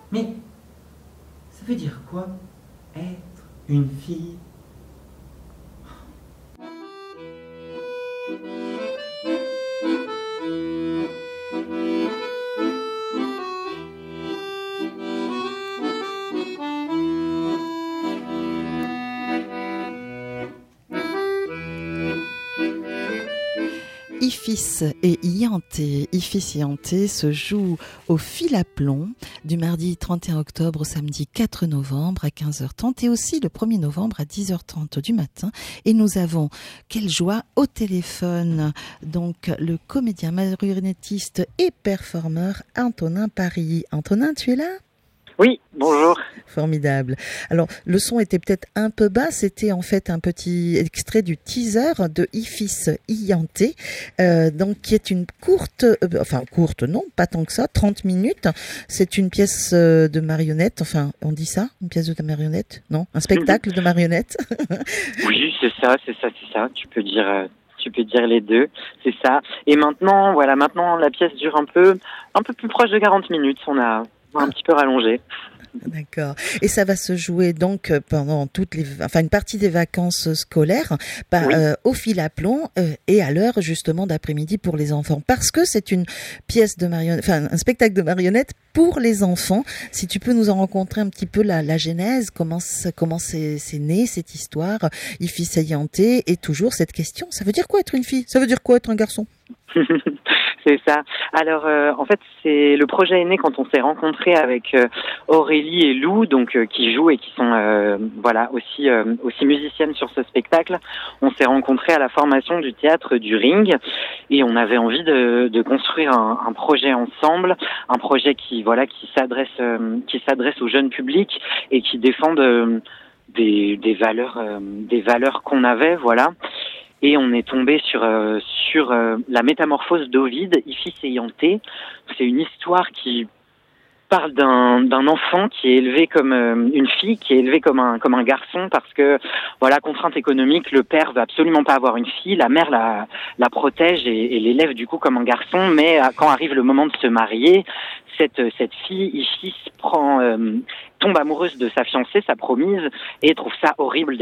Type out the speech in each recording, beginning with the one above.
Mais ça veut dire quoi, être une fille? Ifis et Ianté. Ifis et Ianté se jouent au fil à plomb du mardi 31 octobre au samedi 4 novembre à 15h30 et aussi le 1er novembre à 10h30 du matin. Et nous avons, quelle joie, au téléphone, donc le comédien, marionnettiste et performeur Antonin Paris. Antonin, tu es là ? Oui, bonjour. Formidable. Alors, le son était peut-être un peu bas. C'était en fait un petit extrait du teaser de Ifis Ianté, donc qui est une courte, courte non, pas tant que ça, 30 minutes. C'est une pièce de marionnette. Enfin, on dit ça, une pièce de marionnette, non? Un spectacle de marionnette. Oui, c'est ça. Tu peux dire les deux, c'est ça. Et maintenant, la pièce dure un peu plus proche de 40 minutes. On a un petit peu rallongé. D'accord. Et ça va se jouer donc pendant une partie des vacances scolaires, Oui. Au fil à plomb et à l'heure justement d'après-midi pour les enfants, parce que c'est une pièce de marionnette, un spectacle de marionnettes pour les enfants. Si tu peux nous en rencontrer un petit peu la genèse, comment c'est né cette histoire, Ifis et Ianté, et toujours cette question, ça veut dire quoi être une fille? Ça veut dire quoi être un garçon? C'est ça. Alors, en fait, le projet est né quand on s'est rencontrés avec Aurélie et Lou, donc qui jouent et qui sont aussi musiciennes sur ce spectacle. On s'est rencontrés à la formation du théâtre du Ring et on avait envie de construire un projet ensemble, un projet qui s'adresse au jeune public et qui défende des valeurs qu'on avait, voilà. Et on est tombé sur la métamorphose d'Ovide, Ifis et Ianté. C'est une histoire qui parle d'un enfant qui est élevé comme une fille, qui est élevée comme un garçon parce que contrainte économique, le père veut absolument pas avoir une fille, la mère la protège et l'élève du coup comme un garçon, mais quand arrive le moment de se marier, cette fille Ifis tombe amoureuse de sa fiancée, sa promise, et trouve ça horrible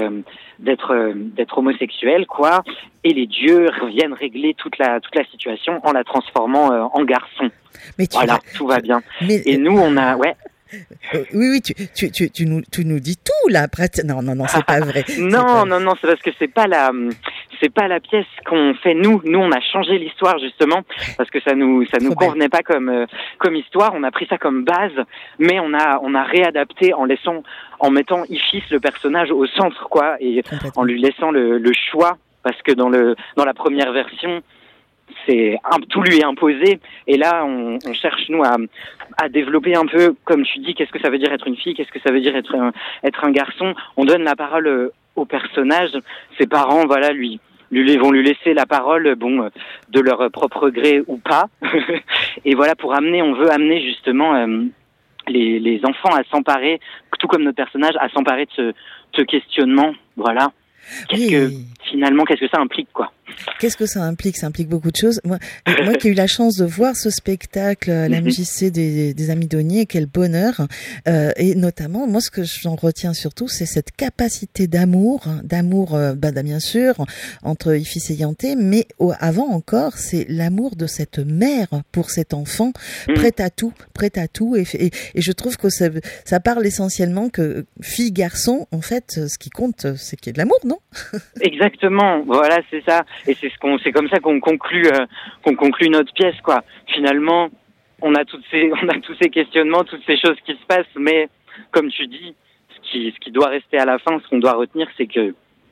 d'être homosexuel, quoi. Et les dieux viennent régler toute la situation en la transformant en garçon. Mais tout va bien. Mais, et nous, on a, oui, tu nous dis tout là. Après, non, c'est pas vrai. Non, c'est parce que c'est pas la pièce qu'on fait nous. Nous, on a changé l'histoire justement parce que ça nous convenait pas comme histoire. On a pris ça comme base, mais on a réadapté en mettant Ifis le personnage au centre, quoi, et en lui laissant le choix parce que dans la première version, tout lui est imposé, et là on cherche nous à développer un peu, comme tu dis, qu'est-ce que ça veut dire être une fille, qu'est-ce que ça veut dire être un garçon. On donne la parole au personnage, ses parents vont lui laisser la parole, de leur propre gré ou pas. Et on veut amener justement les enfants à s'emparer, tout comme notre personnage, à s'emparer de ce questionnement, voilà. Qu'est-ce que ça implique, quoi? Qu'est-ce que ça implique? Ça implique beaucoup de choses. Moi qui ai eu la chance de voir ce spectacle à la MJC des Amis Daunier, quel bonheur. Et notamment, moi, ce que j'en retiens surtout, c'est cette capacité d'amour, bien sûr, entre Ifis et Ianté, mais avant encore, c'est l'amour de cette mère pour cet enfant, prête à tout. Et je trouve que ça parle essentiellement que fille-garçon, en fait, ce qui compte, c'est qu'il y ait de l'amour, non? Exactement, voilà, c'est ça. Et c'est comme ça qu'on conclut notre pièce, quoi. Finalement, on a tous ces questionnements, toutes ces choses qui se passent, mais comme tu dis, ce qui doit rester à la fin, ce qu'on doit retenir, c'est que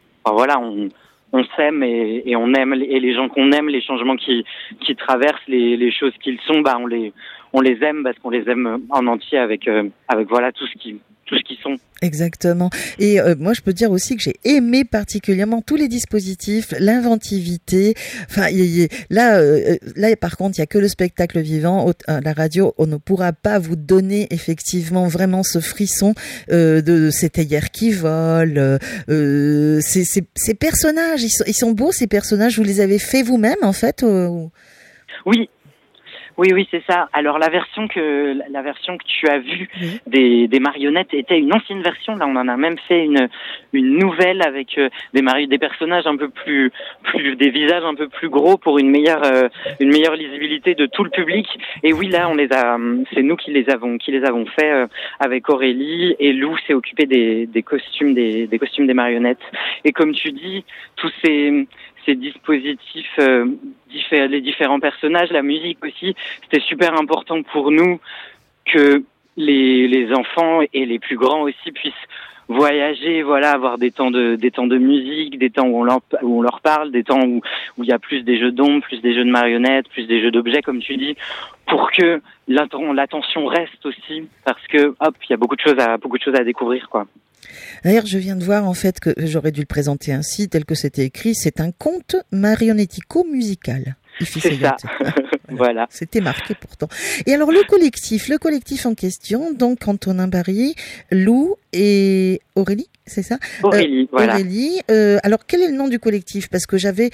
on s'aime et on aime, et les gens qu'on aime, les changements qui traversent, les choses qu'ils sont, on les aime parce qu'on les aime en entier avec tout ce qu'ils sont. Exactement. Et moi, je peux dire aussi que j'ai aimé particulièrement tous les dispositifs, l'inventivité. Enfin, là, par contre, il y a que le spectacle vivant. La radio, on ne pourra pas vous donner effectivement vraiment ce frisson de ces théières qui volent. Ces personnages, ils sont beaux, ces personnages. Vous les avez faits vous-même, en fait? Oui. Oui, c'est ça. Alors la version que tu as vue des marionnettes était une ancienne version. Là, on en a même fait une nouvelle avec des personnages un peu plus des visages un peu plus gros pour une meilleure lisibilité de tout le public. Et oui, là, c'est nous qui les avons fait avec Aurélie, et Lou s'est occupé des costumes des costumes des marionnettes. Et comme tu dis, tous ces dispositifs, les différents personnages, la musique aussi, c'était super important pour nous que les enfants et les plus grands aussi puissent voyager, voilà, avoir des temps de musique, des temps où on leur parle, des temps où il y a plus des jeux d'ombre, plus des jeux de marionnettes, plus des jeux d'objets, comme tu dis, pour que l'attention reste aussi, parce que il y a beaucoup de choses à découvrir, quoi. D'ailleurs, je viens de voir en fait que j'aurais dû le présenter ainsi, tel que c'était écrit. C'est un conte marionnettico-musical. C'est ça. Voilà. C'était marqué pourtant. Et alors le collectif en question, donc Antonin Barry, Lou et Aurélie, c'est ça? Aurélie, voilà. Aurélie. Alors quel est le nom du collectif? Parce que j'avais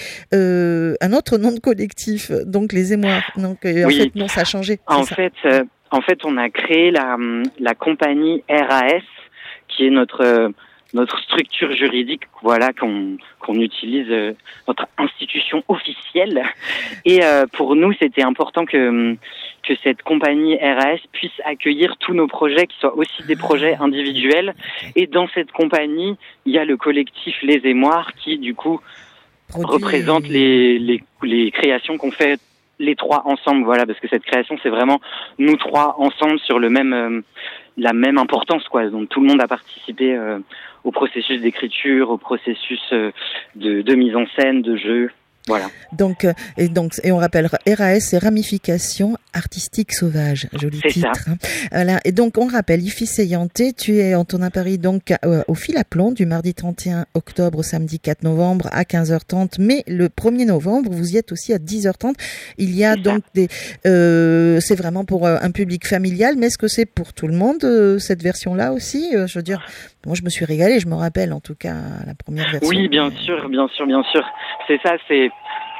un autre nom de collectif, donc les Émoires. Donc oui. En fait non, ça a changé. En fait, on a créé la compagnie RAS, qui est notre structure juridique, voilà, qu'on utilise, notre institution officielle. Et pour nous, c'était important que cette compagnie RAS puisse accueillir tous nos projets, qui soient aussi des projets individuels. Et dans cette compagnie, il y a le collectif Les Émoires qui, du coup, représente les créations qu'on fait les trois ensemble, voilà, parce que cette création, c'est vraiment nous trois ensemble sur la même importance, quoi. Donc tout le monde a participé au processus d'écriture, au processus de mise en scène, de jeu. Voilà. Donc, on rappelle RAS, c'est Ramification Artistique Sauvage, joli c'est titre. Ça. Voilà. Et donc on rappelle, Ify Seyanté, tu es Antonin Paris donc au Fil à Plomb du mardi 31 octobre au samedi 4 novembre à 15h30, mais le 1er novembre vous y êtes aussi à 10h30. Il y a donc c'est vraiment pour un public familial, mais est-ce que c'est pour tout le monde cette version-là aussi? Je veux dire, moi je me suis régalée, je me rappelle en tout cas la première version. Oui, bien sûr. C'est ça, c'est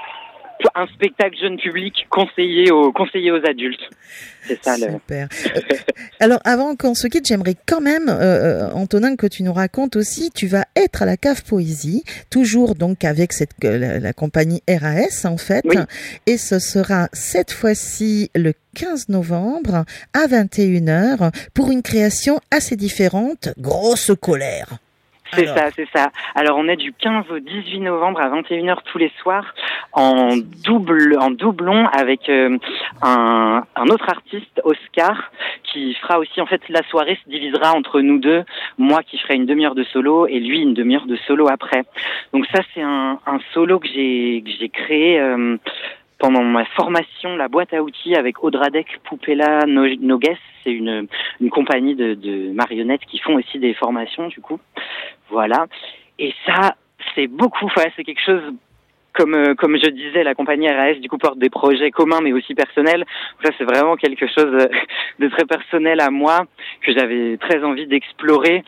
un spectacle jeune public conseillé aux adultes. C'est ça. Super. Alors, avant qu'on se quitte, j'aimerais quand même, Antonin, que tu nous racontes aussi, tu vas être à la Cave Poésie, toujours donc avec la compagnie RAS, en fait. Oui. Et ce sera cette fois-ci le 15 novembre à 21h pour une création assez différente, Grosse colère. C'est ça. Alors, on est du 15 au 18 novembre à 21h tous les soirs en doublon avec un autre artiste, Oscar, qui fera aussi, en fait, la soirée se divisera entre nous deux. Moi qui ferai une demi-heure de solo et lui une demi-heure de solo après. Donc ça, c'est un solo que j'ai créé pendant ma formation, la boîte à outils avec Audradec, Poupella, Nogues. C'est une compagnie de marionnettes qui font aussi des formations, du coup. Voilà. Et ça, c'est beaucoup, c'est quelque chose, comme je disais, la compagnie RAS, du coup, porte des projets communs, mais aussi personnels. Ça, c'est vraiment quelque chose de très personnel à moi, que j'avais très envie d'explorer.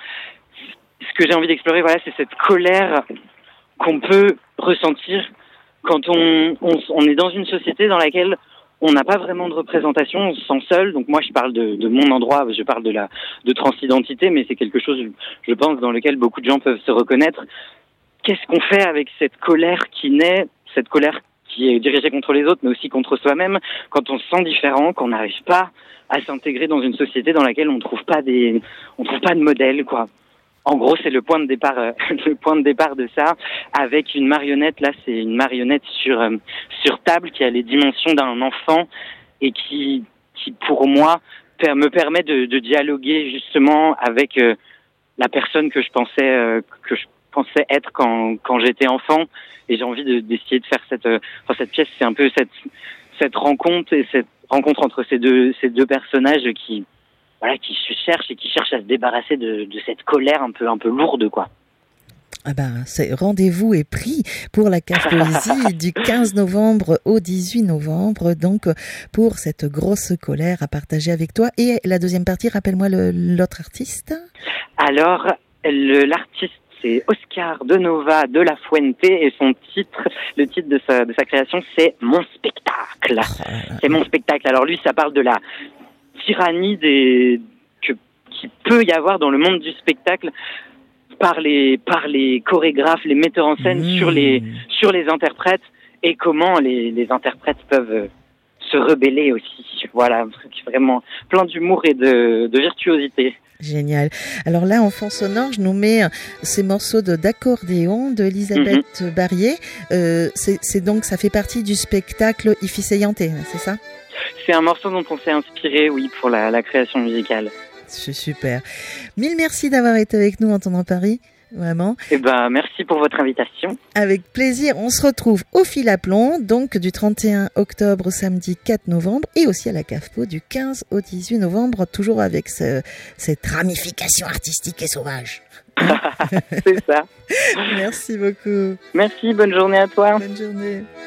Ce que j'ai envie d'explorer, voilà, c'est cette colère qu'on peut ressentir quand on est dans une société dans laquelle on n'a pas vraiment de représentation, on se sent seul. Donc moi, je parle de mon endroit, je parle de transidentité, mais c'est quelque chose, je pense, dans lequel beaucoup de gens peuvent se reconnaître. Qu'est-ce qu'on fait avec cette colère qui naît, cette colère qui est dirigée contre les autres, mais aussi contre soi-même, quand on se sent différent, qu'on n'arrive pas à s'intégrer dans une société dans laquelle on trouve pas de modèle, quoi. En gros, c'est le point de départ de ça, avec une marionnette. Là, c'est une marionnette sur table qui a les dimensions d'un enfant et qui pour moi me permet de dialoguer justement avec la personne que je pensais être quand j'étais enfant. Et j'ai envie d'essayer de faire cette pièce. C'est un peu cette rencontre et cette rencontre entre ces deux personnages qui se cherchent et qui cherchent à se débarrasser de cette colère un peu lourde, quoi. Ah ben, rendez-vous est pris pour la Cave Poésie du 15 novembre au 18 novembre, donc pour cette grosse colère à partager avec toi. Et la deuxième partie, rappelle-moi l'autre artiste. Alors, l'artiste c'est Oscar de Nova de la Fuente et le titre de sa création, c'est Mon spectacle. C'est Mon spectacle. Alors lui, ça parle de la tyrannie qui peut y avoir dans le monde du spectacle par les chorégraphes, les metteurs en scène sur les interprètes et comment les interprètes peuvent se rebeller aussi. Voilà, vraiment plein d'humour et de virtuosité. Génial. Alors là, en fond sonore, je nous mets ces morceaux d'accordéon de Elisabeth Barrier. C'est donc, ça fait partie du spectacle Ifiseyante, c'est ça? C'est un morceau dont on s'est inspiré, oui, pour la création musicale. C'est super. Mille merci d'avoir été avec nous en Entendant Paris. Vraiment. Eh ben, merci pour votre invitation. Avec plaisir. On se retrouve au Fil à Plomb, donc du 31 octobre au samedi 4 novembre et aussi à la CAFPO du 15 au 18 novembre, toujours avec cette ramification artistique et sauvage. C'est ça. Merci beaucoup. Merci, bonne journée à toi. Bonne journée.